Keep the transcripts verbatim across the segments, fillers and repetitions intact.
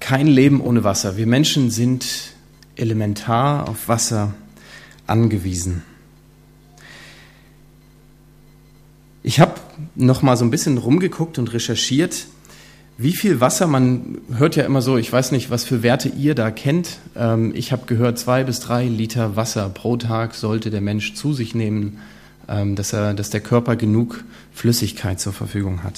kein Leben ohne Wasser. Wir Menschen sind elementar auf Wasser angewiesen. Ich habe noch mal so ein bisschen rumgeguckt und recherchiert, wie viel Wasser, man hört ja immer so, ich weiß nicht, was für Werte ihr da kennt. Ähm, ich habe gehört, zwei bis drei Liter Wasser pro Tag sollte der Mensch zu sich nehmen, ähm, dass er, dass der Körper genug Flüssigkeit zur Verfügung hat.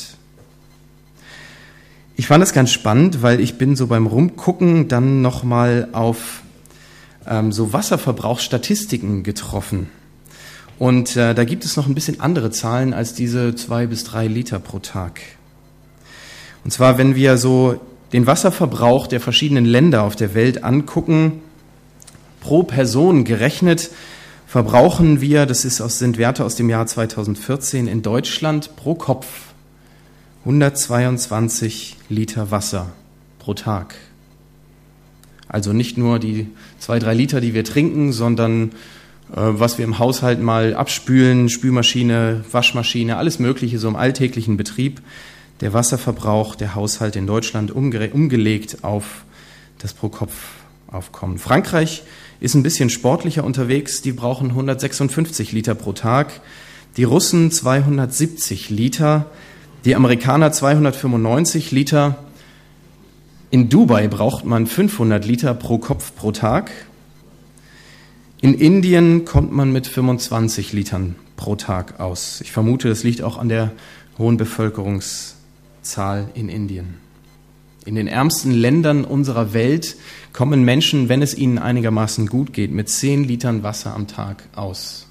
Ich fand das ganz spannend, weil ich bin so beim Rumgucken dann noch mal auf ähm, so Wasserverbrauchsstatistiken getroffen. Und äh, da gibt es noch ein bisschen andere Zahlen als diese zwei bis drei Liter pro Tag. Und zwar, wenn wir so den Wasserverbrauch der verschiedenen Länder auf der Welt angucken, pro Person gerechnet, verbrauchen wir, das ist aus, sind Werte aus dem Jahr zweitausendvierzehn, in Deutschland pro Kopf hundertzweiundzwanzig Liter Wasser pro Tag. Also nicht nur die zwei, drei Liter, die wir trinken, sondern was wir im Haushalt mal abspülen, Spülmaschine, Waschmaschine, alles Mögliche, so im alltäglichen Betrieb. Der Wasserverbrauch der Haushalte in Deutschland umge- umgelegt auf das Pro-Kopf-Aufkommen. Frankreich ist ein bisschen sportlicher unterwegs, die brauchen hundertsechsundfünfzig Liter pro Tag, die Russen zweihundertsiebzig Liter, die Amerikaner zweihundertfünfundneunzig Liter. In Dubai braucht man fünfhundert Liter pro Kopf pro Tag. In Indien kommt man mit fünfundzwanzig Litern pro Tag aus. Ich vermute, das liegt auch an der hohen Bevölkerungszahl in Indien. In den ärmsten Ländern unserer Welt kommen Menschen, wenn es ihnen einigermaßen gut geht, mit zehn Litern Wasser am Tag aus.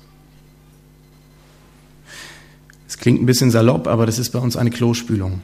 Es klingt ein bisschen salopp, aber das ist bei uns eine Klospülung.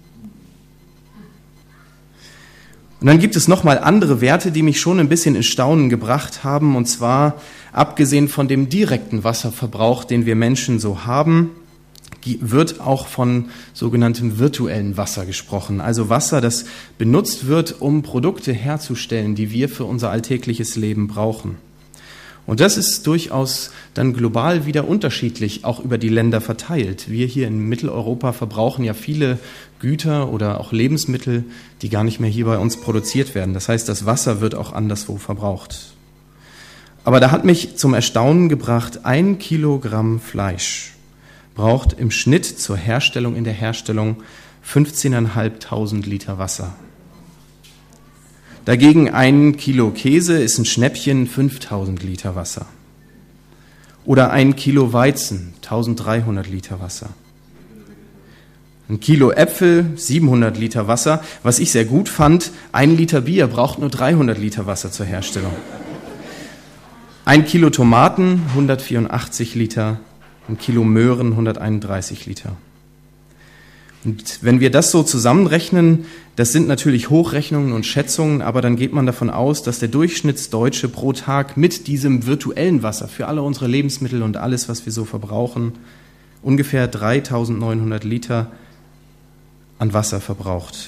Und dann gibt es nochmal andere Werte, die mich schon ein bisschen in Staunen gebracht haben. Und zwar, abgesehen von dem direkten Wasserverbrauch, den wir Menschen so haben, wird auch von sogenanntem virtuellen Wasser gesprochen. Also Wasser, das benutzt wird, um Produkte herzustellen, die wir für unser alltägliches Leben brauchen. Und das ist durchaus dann global wieder unterschiedlich, auch über die Länder verteilt. Wir hier in Mitteleuropa verbrauchen ja viele Güter oder auch Lebensmittel, die gar nicht mehr hier bei uns produziert werden. Das heißt, das Wasser wird auch anderswo verbraucht. Aber da hat mich zum Erstaunen gebracht, ein Kilogramm Fleisch braucht im Schnitt zur Herstellung, in der Herstellung fünfzehntausendfünfhundert Liter Wasser. Dagegen ein Kilo Käse ist ein Schnäppchen, fünftausend Liter Wasser. Oder ein Kilo Weizen, eintausenddreihundert Liter Wasser. Ein Kilo Äpfel, siebenhundert Liter Wasser. Was ich sehr gut fand, ein Liter Bier braucht nur dreihundert Liter Wasser zur Herstellung. Ein Kilo Tomaten, hundertvierundachtzig Liter. Ein Kilo Möhren, hunderteinunddreißig Liter. Und wenn wir das so zusammenrechnen, das sind natürlich Hochrechnungen und Schätzungen, aber dann geht man davon aus, dass der Durchschnittsdeutsche pro Tag mit diesem virtuellen Wasser für alle unsere Lebensmittel und alles, was wir so verbrauchen, ungefähr dreitausendneunhundert Liter an Wasser verbraucht.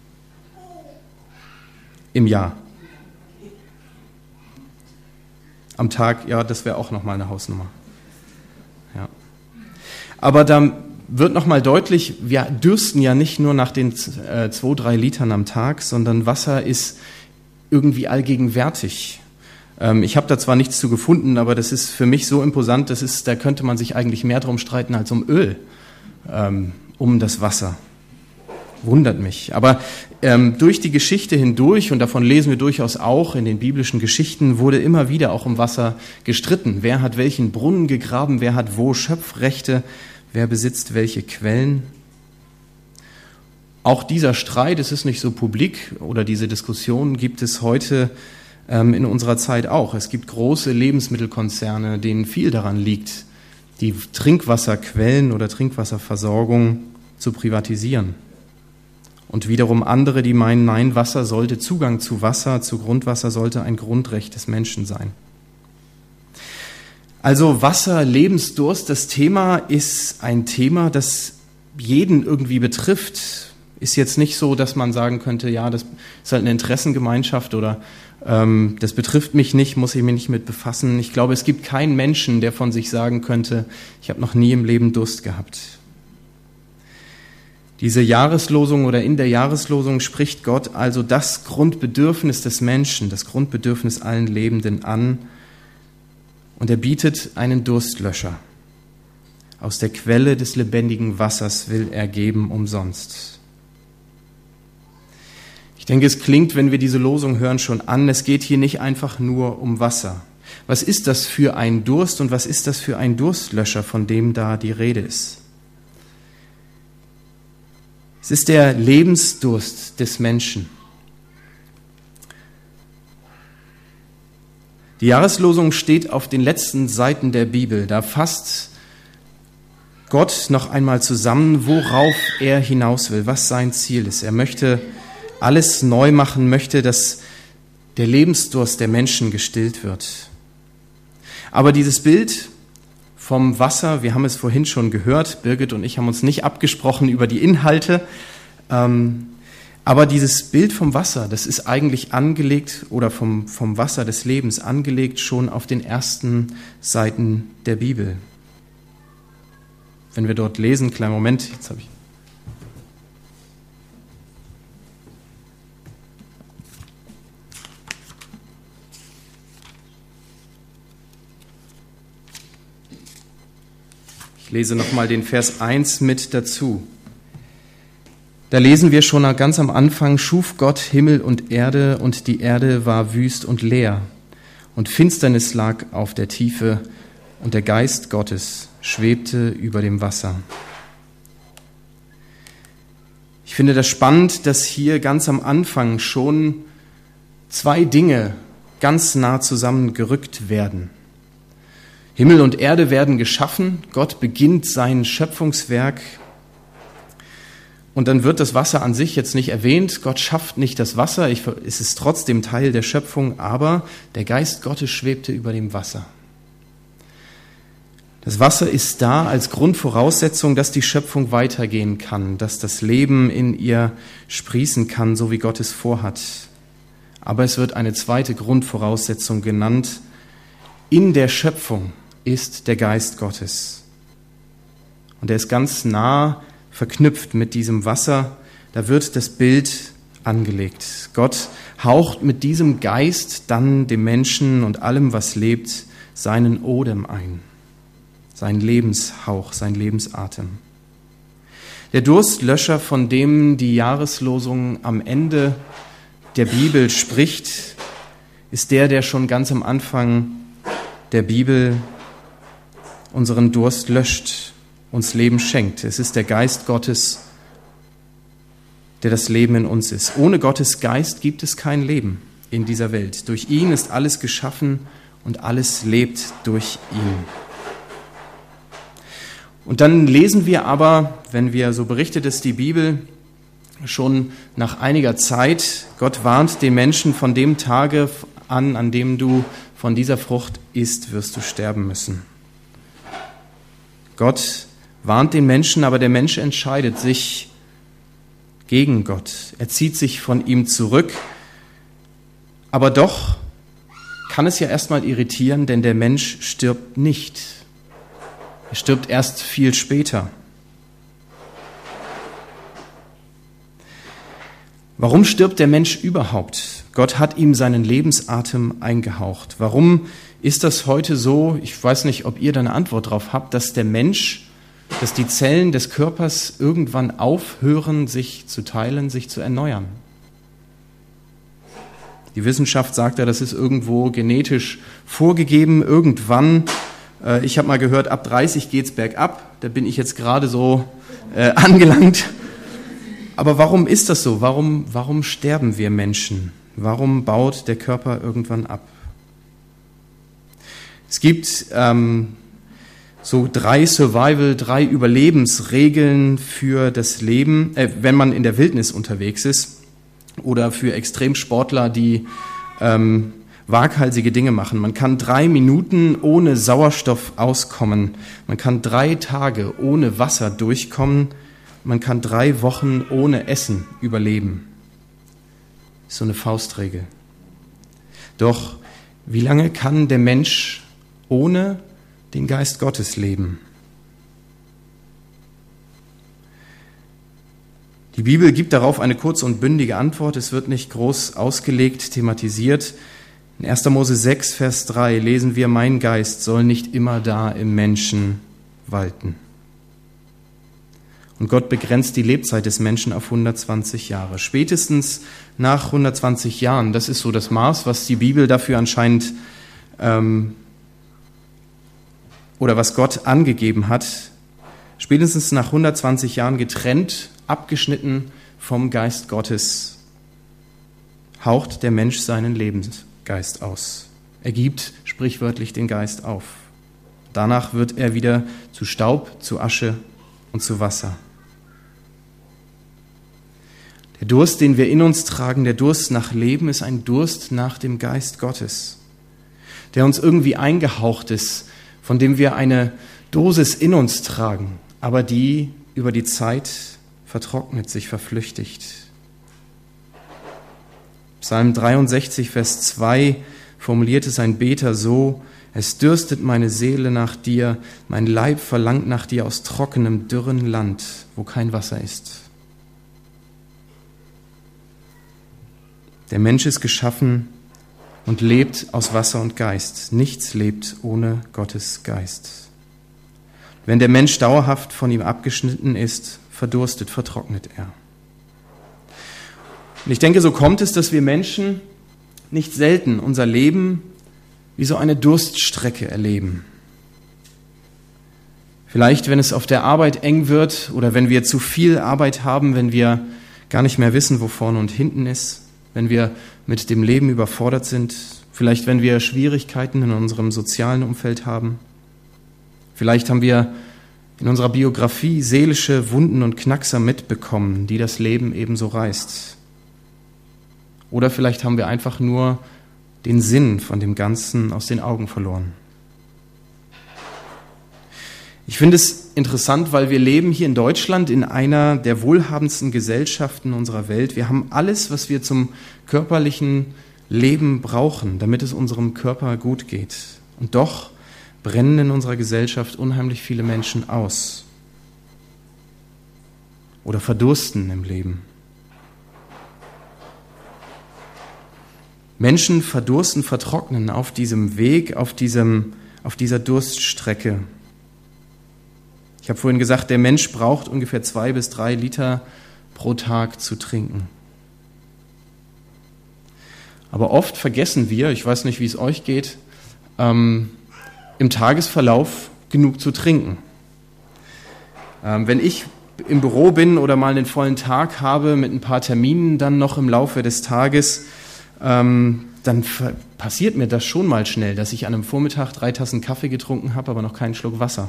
Im Jahr. Am Tag, ja, das wäre auch nochmal eine Hausnummer. Ja. Aber da wird nochmal deutlich, wir dürsten ja nicht nur nach den äh, zwei, drei Litern am Tag, sondern Wasser ist irgendwie allgegenwärtig. Ähm, ich habe da zwar nichts zu gefunden, aber das ist für mich so imposant, das ist, da könnte man sich eigentlich mehr drum streiten als um Öl, ähm, um das Wasser. Wundert mich. Aber ähm, durch die Geschichte hindurch, und davon lesen wir durchaus auch in den biblischen Geschichten, wurde immer wieder auch um Wasser gestritten. Wer hat welchen Brunnen gegraben, wer hat wo Schöpfrechte, wer besitzt welche Quellen? Auch dieser Streit, es ist nicht so publik, oder diese Diskussion gibt es heute ähm, in unserer Zeit auch. Es gibt große Lebensmittelkonzerne, denen viel daran liegt, die Trinkwasserquellen oder Trinkwasserversorgung zu privatisieren. Und wiederum andere, die meinen, nein, Wasser sollte, Zugang zu Wasser, zu Grundwasser sollte ein Grundrecht des Menschen sein. Also Wasser, Lebensdurst, das Thema ist ein Thema, das jeden irgendwie betrifft. Ist jetzt nicht so, dass man sagen könnte, ja, das ist halt eine Interessengemeinschaft oder ähm, das betrifft mich nicht, muss ich mich nicht mit befassen. Ich glaube, es gibt keinen Menschen, der von sich sagen könnte, ich habe noch nie im Leben Durst gehabt. Diese Jahreslosung oder in der Jahreslosung spricht Gott also das Grundbedürfnis des Menschen, das Grundbedürfnis allen Lebenden an, und er bietet einen Durstlöscher. Aus der Quelle des lebendigen Wassers will er geben umsonst. Ich denke, es klingt, wenn wir diese Losung hören, schon an, es geht hier nicht einfach nur um Wasser. Was ist das für ein Durst und was ist das für ein Durstlöscher, von dem da die Rede ist? Es ist der Lebensdurst des Menschen. Die Jahreslosung steht auf den letzten Seiten der Bibel. Da fasst Gott noch einmal zusammen, worauf er hinaus will, was sein Ziel ist. Er möchte alles neu machen, möchte, dass der Lebensdurst der Menschen gestillt wird. Aber dieses Bild vom Wasser, wir haben es vorhin schon gehört, Birgit und ich haben uns nicht abgesprochen über die Inhalte, ähm, aber dieses Bild vom Wasser, das ist eigentlich angelegt oder vom, vom Wasser des Lebens angelegt schon auf den ersten Seiten der Bibel. Wenn wir dort lesen, kleinen Moment, jetzt habe ich. Ich lese nochmal den Vers eins mit dazu. Da lesen wir schon ganz am Anfang, schuf Gott Himmel und Erde, und die Erde war wüst und leer, und Finsternis lag auf der Tiefe, und der Geist Gottes schwebte über dem Wasser. Ich finde das spannend, dass hier ganz am Anfang schon zwei Dinge ganz nah zusammengerückt werden. Himmel und Erde werden geschaffen, Gott beginnt sein Schöpfungswerk und dann wird das Wasser an sich jetzt nicht erwähnt. Gott schafft nicht das Wasser, ich, es ist trotzdem Teil der Schöpfung, aber der Geist Gottes schwebte über dem Wasser. Das Wasser ist da als Grundvoraussetzung, dass die Schöpfung weitergehen kann, dass das Leben in ihr sprießen kann, so wie Gott es vorhat. Aber es wird eine zweite Grundvoraussetzung genannt. In der Schöpfung ist der Geist Gottes. Und er ist ganz nah verknüpft mit diesem Wasser. Da wird das Bild angelegt. Gott haucht mit diesem Geist dann dem Menschen und allem, was lebt, seinen Odem ein. Sein Lebenshauch, sein Lebensatem. Der Durstlöscher, von dem die Jahreslosung am Ende der Bibel spricht, ist der, der schon ganz am Anfang der Bibel unseren Durst löscht, uns Leben schenkt. Es ist der Geist Gottes, der das Leben in uns ist. Ohne Gottes Geist gibt es kein Leben in dieser Welt. Durch ihn ist alles geschaffen und alles lebt durch ihn. Und dann lesen wir aber, wenn wir, so berichtet es die Bibel, schon nach einiger Zeit, Gott warnt den Menschen, von dem Tage an, an dem du von dieser Frucht isst, wirst du sterben müssen. Gott warnt den Menschen, aber der Mensch entscheidet sich gegen Gott. Er zieht sich von ihm zurück. Aber doch kann es ja erstmal irritieren, denn der Mensch stirbt nicht. Er stirbt erst viel später. Warum stirbt der Mensch überhaupt? Gott hat ihm seinen Lebensatem eingehaucht. Warum ist das heute so? Ich weiß nicht, ob ihr da eine Antwort drauf habt, dass der Mensch, dass die Zellen des Körpers irgendwann aufhören, sich zu teilen, sich zu erneuern. Die Wissenschaft sagt ja, das ist irgendwo genetisch vorgegeben. Irgendwann, äh, ich habe mal gehört, ab dreißig geht's bergab. Da bin ich jetzt gerade so äh, angelangt. Aber warum ist das so? Warum, warum sterben wir Menschen? Warum baut der Körper irgendwann ab? Es gibt ähm, so drei Survival, drei Überlebensregeln für das Leben, äh, wenn man in der Wildnis unterwegs ist oder für Extremsportler, die ähm, waghalsige Dinge machen. Man kann drei Minuten ohne Sauerstoff auskommen. Man kann drei Tage ohne Wasser durchkommen. Man kann drei Wochen ohne Essen überleben. Das ist so eine Faustregel. Doch wie lange kann der Mensch ohne den Geist Gottes leben? Die Bibel gibt darauf eine kurze und bündige Antwort. Es wird nicht groß ausgelegt, thematisiert. In erster Mose sechs, Vers drei lesen wir, mein Geist soll nicht immer da im Menschen walten. Und Gott begrenzt die Lebzeit des Menschen auf hundertzwanzig Jahre. Spätestens nach hundertzwanzig Jahren, das ist so das Maß, was die Bibel dafür anscheinend ähm, oder was Gott angegeben hat, spätestens nach hundertzwanzig Jahren getrennt, abgeschnitten vom Geist Gottes, haucht der Mensch seinen Lebensgeist aus. Er gibt sprichwörtlich den Geist auf. Danach wird er wieder zu Staub, zu Asche und zu Wasser. Der Durst, den wir in uns tragen, der Durst nach Leben, ist ein Durst nach dem Geist Gottes, der uns irgendwie eingehaucht ist, von dem wir eine Dosis in uns tragen, aber die über die Zeit vertrocknet, sich verflüchtigt. Psalm dreiundsechzig, Vers zwei formuliert es ein Beter so: Es dürstet meine Seele nach dir, mein Leib verlangt nach dir aus trockenem, dürren Land, wo kein Wasser ist. Der Mensch ist geschaffen und lebt aus Wasser und Geist. Nichts lebt ohne Gottes Geist. Wenn der Mensch dauerhaft von ihm abgeschnitten ist, verdurstet, vertrocknet er. Und ich denke, so kommt es, dass wir Menschen nicht selten unser Leben wie so eine Durststrecke erleben. Vielleicht, wenn es auf der Arbeit eng wird oder wenn wir zu viel Arbeit haben, wenn wir gar nicht mehr wissen, wo vorne und hinten ist, wenn wir mit dem Leben überfordert sind, vielleicht wenn wir Schwierigkeiten in unserem sozialen Umfeld haben. Vielleicht haben wir in unserer Biografie seelische Wunden und Knackser mitbekommen, die das Leben ebenso reißt. Oder vielleicht haben wir einfach nur den Sinn von dem Ganzen aus den Augen verloren. Ich finde es interessant, weil wir leben hier in Deutschland in einer der wohlhabendsten Gesellschaften unserer Welt. Wir haben alles, was wir zum körperlichen Leben brauchen, damit es unserem Körper gut geht. Und doch brennen in unserer Gesellschaft unheimlich viele Menschen aus oder verdursten im Leben. Menschen verdursten, vertrocknen auf diesem Weg, auf, diesem, auf dieser Durststrecke. Ich habe vorhin gesagt, der Mensch braucht ungefähr zwei bis drei Liter pro Tag zu trinken. Aber oft vergessen wir, ich weiß nicht, wie es euch geht, ähm, im Tagesverlauf genug zu trinken. Ähm, wenn ich im Büro bin oder mal einen vollen Tag habe mit ein paar Terminen dann noch im Laufe des Tages, ähm, dann passiert mir das schon mal schnell, dass ich an einem Vormittag drei Tassen Kaffee getrunken habe, aber noch keinen Schluck Wasser.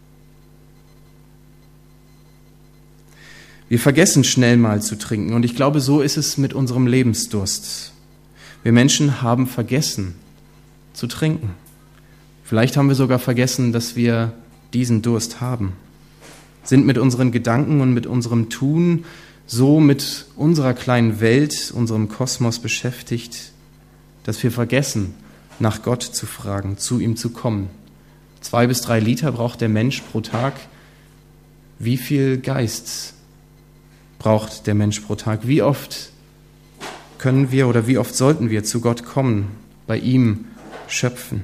Wir vergessen schnell mal zu trinken und ich glaube, so ist es mit unserem Lebensdurst. Wir Menschen haben vergessen zu trinken. Vielleicht haben wir sogar vergessen, dass wir diesen Durst haben. Sind mit unseren Gedanken und mit unserem Tun so mit unserer kleinen Welt, unserem Kosmos beschäftigt, dass wir vergessen, nach Gott zu fragen, zu ihm zu kommen. Zwei bis drei Liter braucht der Mensch pro Tag. Wie viel Geist braucht der Mensch pro Tag? Wie oft können wir oder wie oft sollten wir zu Gott kommen, bei ihm schöpfen?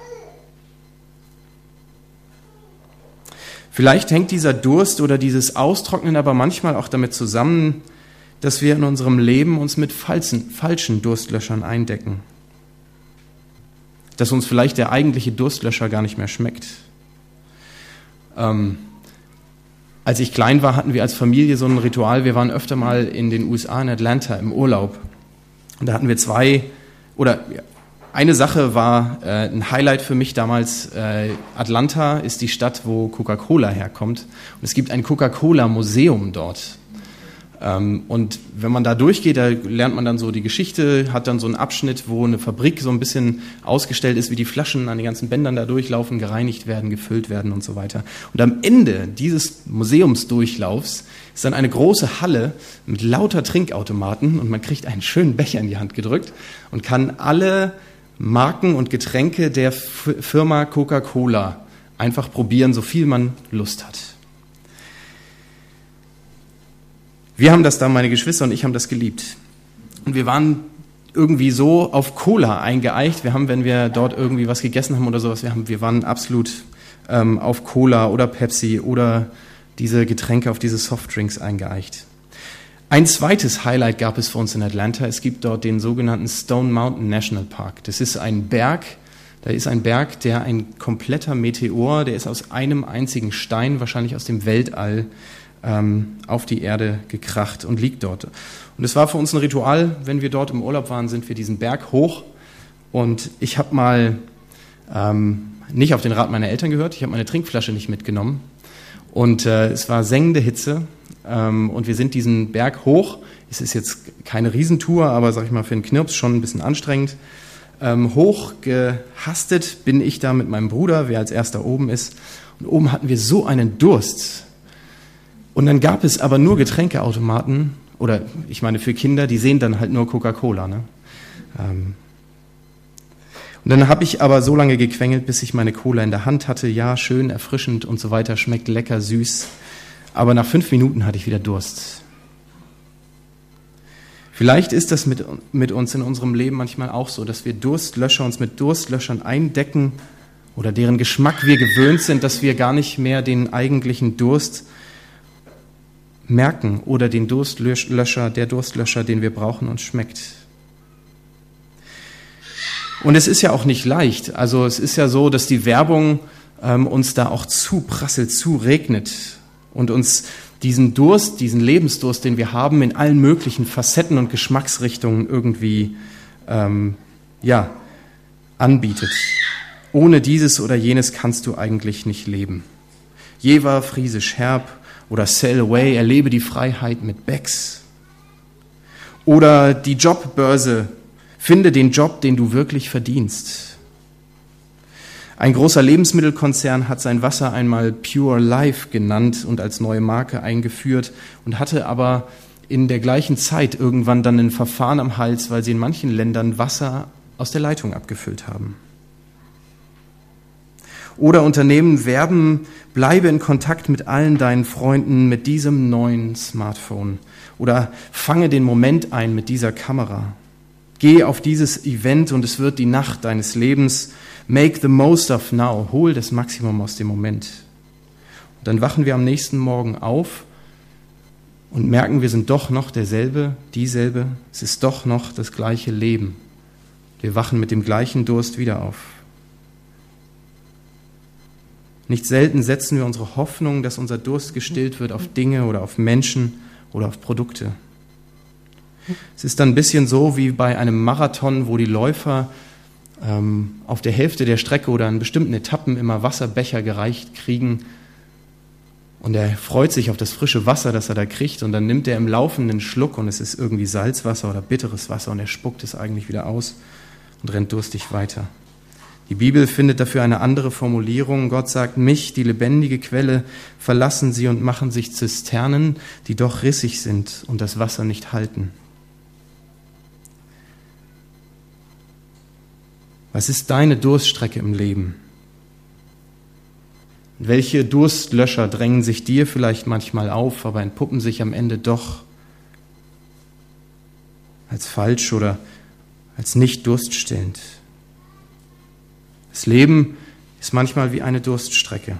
Vielleicht hängt dieser Durst oder dieses Austrocknen aber manchmal auch damit zusammen, dass wir in unserem Leben uns mit falschen, falschen Durstlöschern eindecken. Dass uns vielleicht der eigentliche Durstlöscher gar nicht mehr schmeckt. Ähm, als ich klein war, hatten wir als Familie so ein Ritual. Wir waren öfter mal in den U S A, in Atlanta, im Urlaub. Und da hatten wir zwei, oder eine Sache war äh, ein Highlight für mich damals. Äh, Atlanta ist die Stadt, wo Coca-Cola herkommt. Und es gibt ein Coca-Cola-Museum dort. Ähm, und wenn man da durchgeht, da lernt man dann so die Geschichte, hat dann so einen Abschnitt, wo eine Fabrik so ein bisschen ausgestellt ist, wie die Flaschen an den ganzen Bändern da durchlaufen, gereinigt werden, gefüllt werden und so weiter. Und am Ende dieses Museumsdurchlaufs ist dann eine große Halle mit lauter Trinkautomaten und man kriegt einen schönen Becher in die Hand gedrückt und kann alle Marken und Getränke der F- Firma Coca-Cola einfach probieren, so viel man Lust hat. Wir haben das da, meine Geschwister und ich haben das geliebt. Und wir waren irgendwie so auf Cola eingeeicht. Wir haben, wenn wir dort irgendwie was gegessen haben oder sowas, wir, haben, wir waren absolut ähm, auf Cola oder Pepsi oder diese Getränke, auf diese Softdrinks eingeeicht. Ein zweites Highlight gab es für uns in Atlanta. Es gibt dort den sogenannten Stone Mountain National Park. Das ist ein Berg, da ist ein Berg, der ein kompletter Meteor, der ist aus einem einzigen Stein, wahrscheinlich aus dem Weltall, ähm, auf die Erde gekracht und liegt dort. Und es war für uns ein Ritual, wenn wir dort im Urlaub waren, sind wir diesen Berg hoch. Und ich habe mal ähm, nicht auf den Rat meiner Eltern gehört, ich habe meine Trinkflasche nicht mitgenommen. Und äh, es war sengende Hitze. Und wir sind diesen Berg hoch. Es ist jetzt keine Riesentour, aber sag ich mal für einen Knirps schon ein bisschen anstrengend. Ähm, hochgehastet bin ich da mit meinem Bruder, wer als erster oben ist. Und oben hatten wir so einen Durst. Und dann gab es aber nur Getränkeautomaten, oder ich meine für Kinder, die sehen dann halt nur Coca-Cola. Ne? Ähm und dann habe ich aber so lange gequengelt, bis ich meine Cola in der Hand hatte. Ja, schön, erfrischend und so weiter, schmeckt lecker, süß. Aber nach fünf Minuten hatte ich wieder Durst. Vielleicht ist das mit, mit uns in unserem Leben manchmal auch so, dass wir Durstlöscher uns mit Durstlöschern eindecken oder deren Geschmack wir gewöhnt sind, dass wir gar nicht mehr den eigentlichen Durst merken oder den Durstlöscher, der Durstlöscher, den wir brauchen, uns schmeckt. Und es ist ja auch nicht leicht. Also es ist ja so, dass die Werbung ähm, uns da auch zuprasselt, zuregnet. Und uns diesen Durst, diesen Lebensdurst, den wir haben, in allen möglichen Facetten und Geschmacksrichtungen irgendwie ähm, ja, anbietet. Ohne dieses oder jenes kannst du eigentlich nicht leben. Jever, Friesisch Herb oder Sail Away, erlebe die Freiheit mit Becks. Oder die Jobbörse, finde den Job, den du wirklich verdienst. Ein großer Lebensmittelkonzern hat sein Wasser einmal Pure Life genannt und als neue Marke eingeführt und hatte aber in der gleichen Zeit irgendwann dann ein Verfahren am Hals, weil sie in manchen Ländern Wasser aus der Leitung abgefüllt haben. Oder Unternehmen werben, bleibe in Kontakt mit allen deinen Freunden mit diesem neuen Smartphone. Oder fange den Moment ein mit dieser Kamera. Geh auf dieses Event und es wird die Nacht deines Lebens. Make the most of now. Hol das Maximum aus dem Moment. Und dann wachen wir am nächsten Morgen auf und merken, wir sind doch noch derselbe, dieselbe. Es ist doch noch das gleiche Leben. Wir wachen mit dem gleichen Durst wieder auf. Nicht selten setzen wir unsere Hoffnung, dass unser Durst gestillt wird, auf Dinge oder auf Menschen oder auf Produkte. Es ist dann ein bisschen so wie bei einem Marathon, wo die Läufer ähm, auf der Hälfte der Strecke oder an bestimmten Etappen immer Wasserbecher gereicht kriegen. Und er freut sich auf das frische Wasser, das er da kriegt. Und dann nimmt er im laufenden Schluck und es ist irgendwie Salzwasser oder bitteres Wasser und er spuckt es eigentlich wieder aus und rennt durstig weiter. Die Bibel findet dafür eine andere Formulierung. Gott sagt, mich, die lebendige Quelle, verlassen sie und machen sich Zisternen, die doch rissig sind und das Wasser nicht halten. Was ist deine Durststrecke im Leben? Welche Durstlöscher drängen sich dir vielleicht manchmal auf, aber entpuppen sich am Ende doch als falsch oder als nicht durststillend? Das Leben ist manchmal wie eine Durststrecke.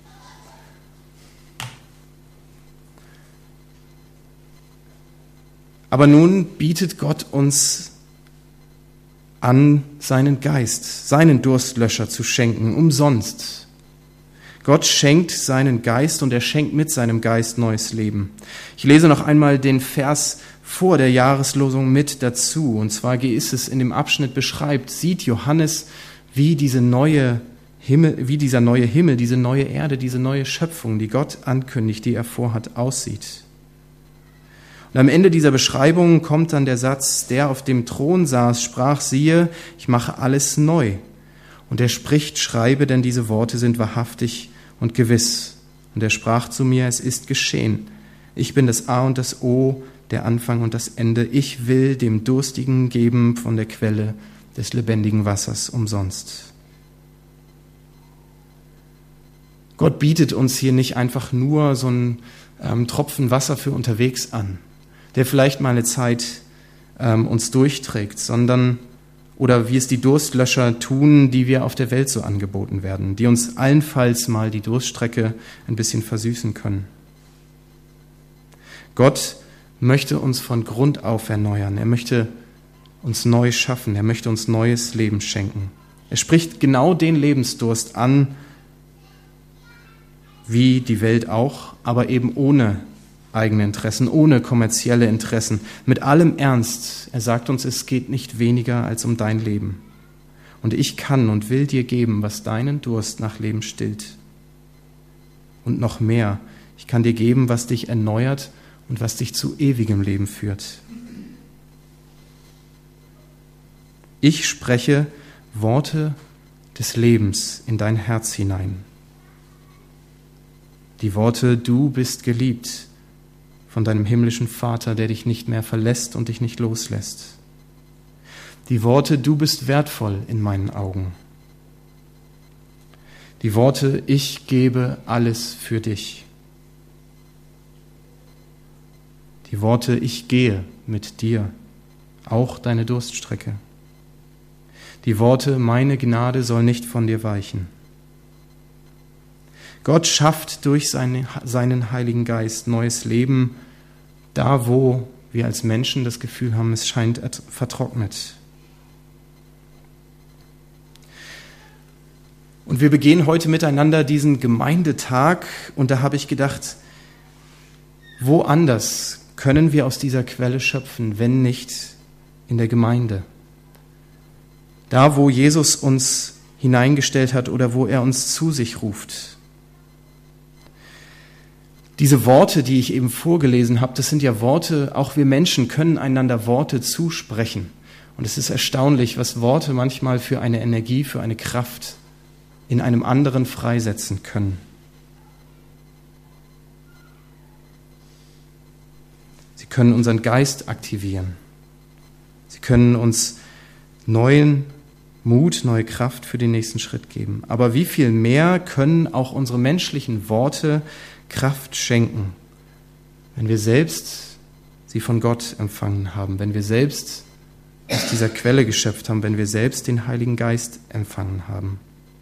Aber nun bietet Gott uns an, seinen Geist, seinen Durstlöscher zu schenken, umsonst. Gott schenkt seinen Geist und er schenkt mit seinem Geist neues Leben. Ich lese noch einmal den Vers vor der Jahreslosung mit dazu. Und zwar ist es in dem Abschnitt beschreibt, sieht Johannes, wie diese neue Himmel, wie dieser neue Himmel, diese neue Erde, diese neue Schöpfung, die Gott ankündigt, die er vorhat, aussieht. Und am Ende dieser Beschreibung kommt dann der Satz, der auf dem Thron saß, sprach, siehe, ich mache alles neu. Und er spricht, schreibe, denn diese Worte sind wahrhaftig und gewiss. Und er sprach zu mir, es ist geschehen. Ich bin das A und das O, der Anfang und das Ende. Ich will dem Durstigen geben von der Quelle des lebendigen Wassers umsonst. Gott bietet uns hier nicht einfach nur so ein ähm, Tropfen Wasser für unterwegs an, der vielleicht mal eine Zeit ähm, uns durchträgt, sondern oder wie es die Durstlöscher tun, die wir auf der Welt so angeboten werden, die uns allenfalls mal die Durststrecke ein bisschen versüßen können. Gott möchte uns von Grund auf erneuern. Er möchte uns neu schaffen. Er möchte uns neues Leben schenken. Er spricht genau den Lebensdurst an, wie die Welt auch, aber eben ohne eigene Interessen, ohne kommerzielle Interessen, mit allem Ernst. Er sagt uns, es geht nicht weniger als um dein Leben. Und ich kann und will dir geben, was deinen Durst nach Leben stillt. Und noch mehr, ich kann dir geben, was dich erneuert und was dich zu ewigem Leben führt. Ich spreche Worte des Lebens in dein Herz hinein. Die Worte, du bist geliebt von deinem himmlischen Vater, der dich nicht mehr verlässt und dich nicht loslässt. Die Worte, du bist wertvoll in meinen Augen. Die Worte, ich gebe alles für dich. Die Worte, ich gehe mit dir, auch deine Durststrecke. Die Worte, meine Gnade soll nicht von dir weichen. Gott schafft durch seine, seinen Heiligen Geist neues Leben, da wo wir als Menschen das Gefühl haben, es scheint vertrocknet. Und wir begehen heute miteinander diesen Gemeindetag und da habe ich gedacht, woanders können wir aus dieser Quelle schöpfen, wenn nicht in der Gemeinde? Da, wo Jesus uns hineingestellt hat oder wo er uns zu sich ruft. Diese Worte, die ich eben vorgelesen habe, das sind ja Worte, auch wir Menschen können einander Worte zusprechen. Und es ist erstaunlich, was Worte manchmal für eine Energie, für eine Kraft in einem anderen freisetzen können. Sie können unseren Geist aktivieren. Sie können uns neuen Mut, neue Kraft für den nächsten Schritt geben. Aber wie viel mehr können auch unsere menschlichen Worte Kraft schenken, wenn wir selbst sie von Gott empfangen haben, wenn wir selbst aus dieser Quelle geschöpft haben, wenn wir selbst den Heiligen Geist empfangen haben.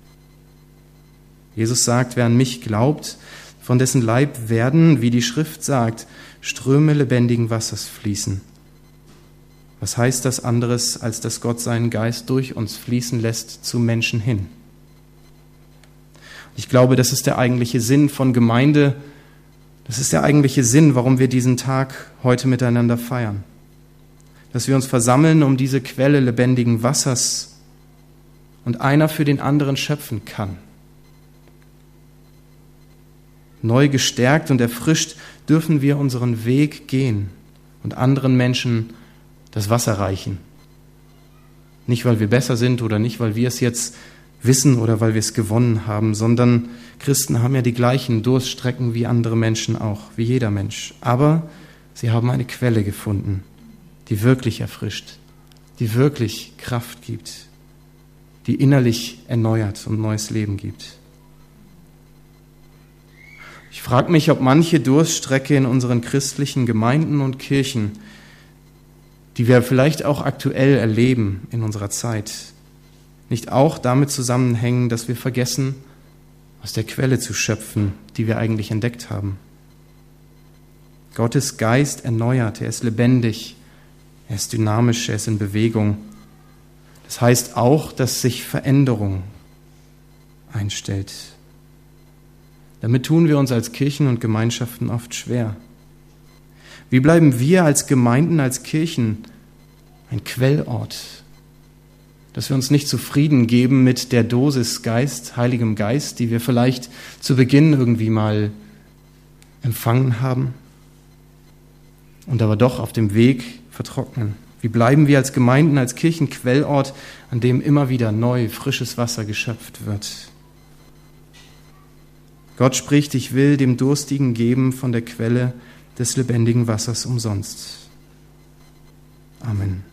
Jesus sagt, wer an mich glaubt, von dessen Leib werden, wie die Schrift sagt, Ströme lebendigen Wassers fließen. Was heißt das anderes, als dass Gott seinen Geist durch uns fließen lässt zu Menschen hin? Ich glaube, das ist der eigentliche Sinn von Gemeinde. Das ist der eigentliche Sinn, warum wir diesen Tag heute miteinander feiern. Dass wir uns versammeln, um diese Quelle lebendigen Wassers und einer für den anderen schöpfen kann. Neu gestärkt und erfrischt dürfen wir unseren Weg gehen und anderen Menschen das Wasser reichen. Nicht, weil wir besser sind oder nicht, weil wir es jetzt wissen oder weil wir es gewonnen haben, sondern Christen haben ja die gleichen Durststrecken wie andere Menschen auch, wie jeder Mensch. Aber sie haben eine Quelle gefunden, die wirklich erfrischt, die wirklich Kraft gibt, die innerlich erneuert und neues Leben gibt. Ich frage mich, ob manche Durststrecke in unseren christlichen Gemeinden und Kirchen, die wir vielleicht auch aktuell erleben in unserer Zeit, nicht auch damit zusammenhängen, dass wir vergessen, aus der Quelle zu schöpfen, die wir eigentlich entdeckt haben. Gottes Geist erneuert, er ist lebendig, er ist dynamisch, er ist in Bewegung. Das heißt auch, dass sich Veränderung einstellt. Damit tun wir uns als Kirchen und Gemeinschaften oft schwer. Wie bleiben wir als Gemeinden, als Kirchen ein Quellort, dass wir uns nicht zufrieden geben mit der Dosis Geist, Heiligem Geist, die wir vielleicht zu Beginn irgendwie mal empfangen haben und aber doch auf dem Weg vertrocknen. Wie bleiben wir als Gemeinden, als Kirchen Quellort, an dem immer wieder neu, frisches Wasser geschöpft wird? Gott spricht, ich will dem Durstigen geben von der Quelle des lebendigen Wassers umsonst. Amen.